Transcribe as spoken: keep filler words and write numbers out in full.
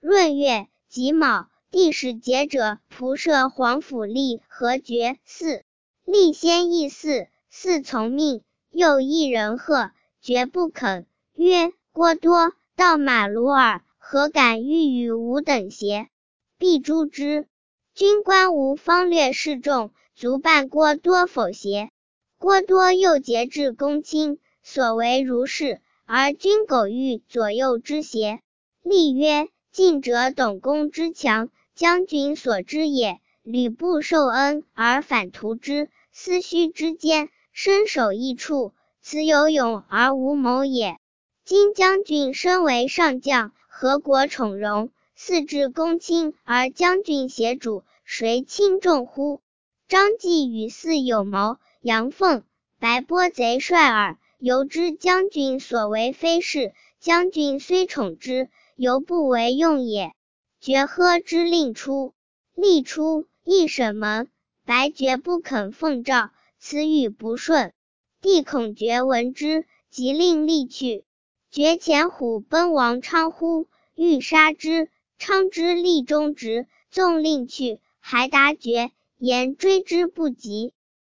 闰月己卯，帝使节者仆射皇甫谞和爵。四立先议嗣，嗣从命，又一人贺，爵不肯，曰：郭多盗马卢耳，何敢欲与吾等邪？必诛之。君观无方略示众，足办郭多否邪？郭多又节制公卿，所为如是，而君苟欲左右之邪？立曰：近者董公之强，将军所知也。吕布受恩而反图之，思虚之间，身首异处，此有勇而无谋也。今将军身为上将，何国宠荣，嗣至公卿而将军协主，谁轻重乎？张继与嗣有谋，杨奉、白波贼帅耳，犹知将军所为非是，将军虽宠之，犹不为用也。爵呵之令出。立出，一审门，白爵不肯奉诏，此语不顺。帝恐爵闻之，即令立去。爵遣虎奔王昌乎，欲杀之，昌之立中直，纵令去，还达爵，言追之不及。